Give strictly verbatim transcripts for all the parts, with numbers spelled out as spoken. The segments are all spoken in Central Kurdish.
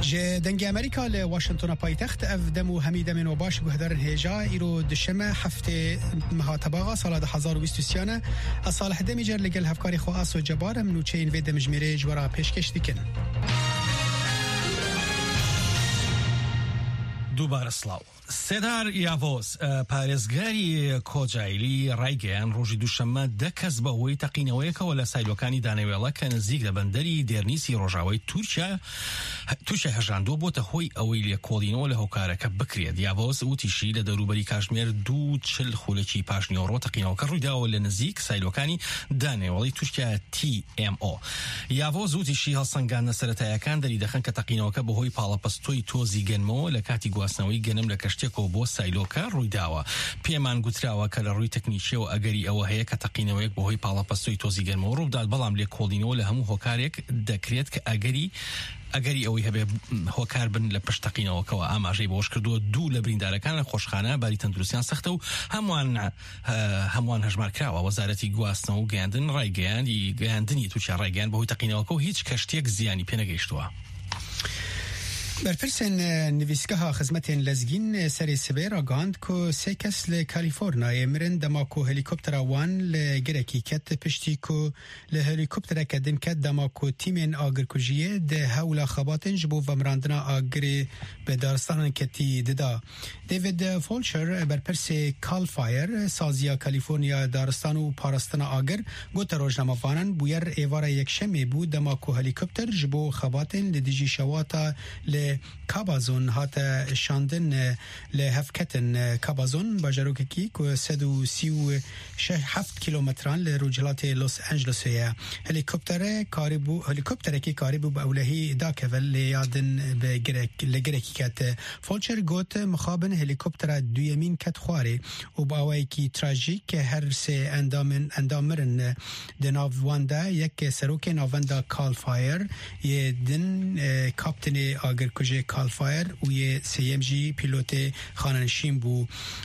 جه دنگ امریکا ل واشنطن پایتخت اف دمو حمیده من و باش گهدار هجا ایرو دشمه هفته مهاتباغا سال هزار و بیست و سه از صالح دمیجر لگل هفکاری خو آس و جبار منو چه این وید مجمره جوارا پیشکش دیکن. دووبارە سڵاو. سێدار یاڤۆز پارێزگاری کۆجایلی ڕایگەیان ڕۆژی دووشەممە دە کەس بەهۆی تەقینەوەیەکەوە لە سایلۆکانی دانەوێڵە کە نزیک لە بەندەری دێرنیسی ڕۆژاوای تورکیا تووشە هەژاندۆ بۆتە هۆی ئەوەی لێکۆڵینەوە لە هۆکارەکە بکرێت. یاڤۆز وتیشی لە دەوروبەری کاشمێر دوو چل خولەکی پاشنیۆڕۆ تەقینەوەکە ڕوویداوە لە نزیک سایلۆکانی دانەوێڵی تورکیا تی ئێم ئۆ. یاڤۆز وتیشی هەڵسەنگاندنە سەرەتاییەکان دەری دەخەن کە تەقینەوەکە بەهۆی پاڵەپەستۆی تۆزی گەنمەوە لە کاتی گواستنەوەی گەنم لە کەشتێکەوە بۆ سایلۆکە ڕوویداوە. پێمان گوتراوە کە لە ڕووی تەکنیکیەوە ئەگەری ئەوە هەیە کە تەقینەوەیەک بەهۆی پاڵەپەستۆی تۆزی گەنمەوە ڕوودات، بەڵام لێکۆڵینەوە لە هەموو هۆکارێک دەکرێت کە ئەگەری ئەگەری ئەوەی هەبێ هۆکار بن لە پشت تەقینەوەکەوە. ئاماژەی بۆش کردووە دوو لە بریندارەکان لە خۆشخانە باری تەندروستیان سەختە و هەمووان هەمووان هەژمار کراوە. وەزارەتی گواستنەوە و گەیاندن ڕایگەیاندی گەیاندنی تووشە ڕایگەیان بەهۆی تەقینەوەکە و هیچ کەشتێک زیانی پێنەگەیشتووە. برپرسن نویسگاه خدمتین لزگین سری سبه را گاند که سه کس ل کالیفرنیا مرن دماکو هلیکوپتر وان ل گرکی کت پشتی که ل هلیکوپتر کدن کت دماکو تیمین آگرکوژیه ده هولا خباتن جبو و مراندنا آگری به دارستان کتی ددا. دیوید فولچر برپرس کال فایر سازیا کالیفرنیا دارستان و پارستان آگر گوت روزنامه وانن بویر ایوار یک شمی بود دماکو هلیکوپتر جبو خباتن لدیجی شواتا ل کابازون هات شاندن لهفکتن کابازون باجروکی که صد و سی و هفت کیلومتران لرجلات لوس آنجلس هست. هلیکوپتر کاریبو هلیکوپتر کی کاریبو به اولهی داکول لیادن به گرک لگرکی کت. فولچر گوت مخابن هلیکوپتر دویمین کت خواری و با اوای کی تراژیک هر سه اندامن اندامرن دناو واندا یک سروک ناوندا کال فایر یه دن کاپتن آگر کجه کال فایر و یه سیم جی پیلوت خاننشین بو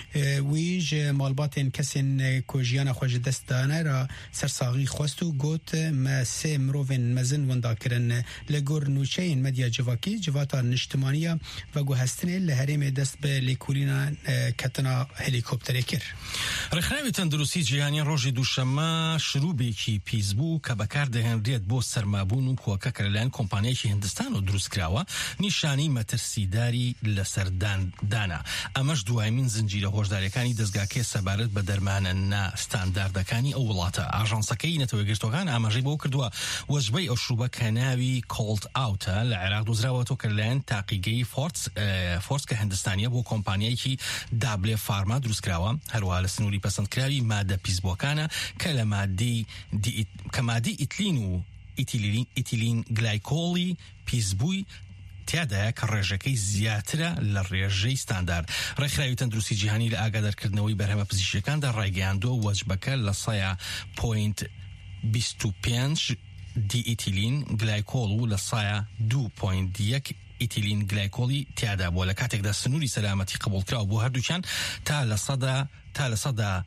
ویج مالباتن کسین کجیان خوش دست دانه را سرساغی خواست و گوت ما سه مروفن مزن وندا کرن لگور نوچین مدیا جواکی جواتا نشتمانیا و گو هستنه لحریم دست به لیکولینا کتنا هلیکوپتری کر. رخناوی تندروسی جیهانی روژی دوشەممە شروبێکی پیس بوو کە بەکار دەهێنرێت بۆ سەرمابوون و کۆکە کە لەلایەن کۆمپانیایەکی هیندستان و دروست کراوە نیشانی مەترسیداری لەسەر دانا. ئەمەش دوایمین زنجیرە هۆشداریەکانی دەستگاکەی سەبارەت بە دەرمانە نا ستانداردەکانی ئەو وڵاتە. ئاژانسەکەی نەتەوەیەگرتوەکان ئاماژەی بۆ کردووە وەجبەی ئەو شروبە کە ناوی کۆڵد ئاوتە لە عێراق دۆزراوەتەوە کە لەلایەن تاقیگەی فۆرس فۆرس کە هیندستانیە بۆ کۆمپانیایەکی دابلێ فارما دروست کراوە. هەروەها لە سنووری پەسەندکراوی مادە پیسبووەکانە کە لە مادەی کە مادەی ئیتلین و ئیتیلین گلایکۆڵی پیسبووی تیادایە کە ڕێژەکەی زیاترە لە ڕێژەی ستاندارد. ڕێکخراوی تەندروستی جیهانی لە ئاگادارکردنەوەی بەرهەمە پزیشکیەکاندا ڕایگەیاندووە وەجبەکە لە سەیە پۆینت بیست و پێنج دی ئیتیلین گلایکۆڵ و لە سەیە دوو پۆینت یەک ئیتیلین گلایکۆڵی تیادا بووە. لە کاتێکدا سنووری سەلامەتی قبولکراوە بۆ هەردووچیان تا لە سەدا تا لە سەدا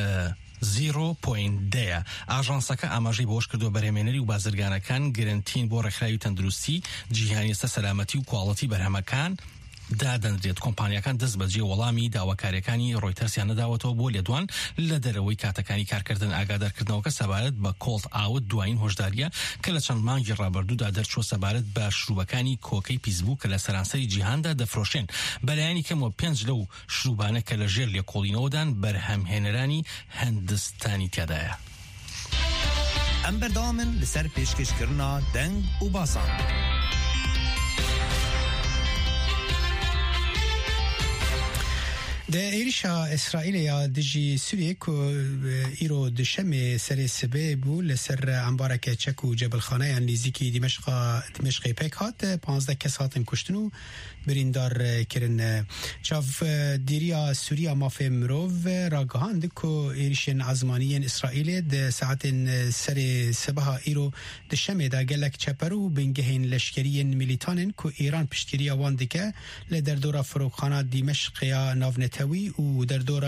زیرۆ پۆینت دەیە. ئاژانسەکە ئاماژەی بۆش کردووە بەرهەمهێنەری و بازرگانەکان گرنگترین بۆ ڕێکخراوی تەندروستی جیهانی ئێستا سەلامەتی و کواڵەتی بەرهەمەکان دادەنرێت. کۆمپانیەکان دەست بەجێ وەڵامی داواکاریەکانی ڕۆیتەرسیان نەداوەتەوە بۆ لێدوان لە دەرەوەی کاتەکانی کارکردن ئاگادارکردنەوەکە سەبارەت بە کۆڵد ئاوت دوایین هۆشداریە کە لە چەند مانگی ڕابردوودا دەرچووە سەبارەت بە شروبەکانی کۆکەی پیسبوو کە لە سەرانسەری جیهاندا دەفرۆشێن. بەلایەنی کەمەوە پێنج لەو شروبانە کە لە ژێر لێکۆڵینەوەدان بەرهەمهێنەرانی هەندستانی تیادایە. ئەم بەردەوامن لەسەر پێشکەشکردنا دەنگ و باسان. ده ایریشا اسرائیل یا دجی سوریه که ایرو دشمه سر سبه بو لسر انبارک چک و جبل خانه یعنی نزدیکی دمشق دمشق پیک هات پانزده کس هاتن کشتنو بریندار کرن. چاف دیریا سوریا مافه مروف راگهاند که ایریشن عزمانیین اسرائیل ده ساعت سر سبها ایرو دشمه دا گلک چپرو بنگهین لشکریین ملیتانن که ایران پشتگیری آوان دکه لدر دورا فروخانه دمشق یا ناونتوی و در دورا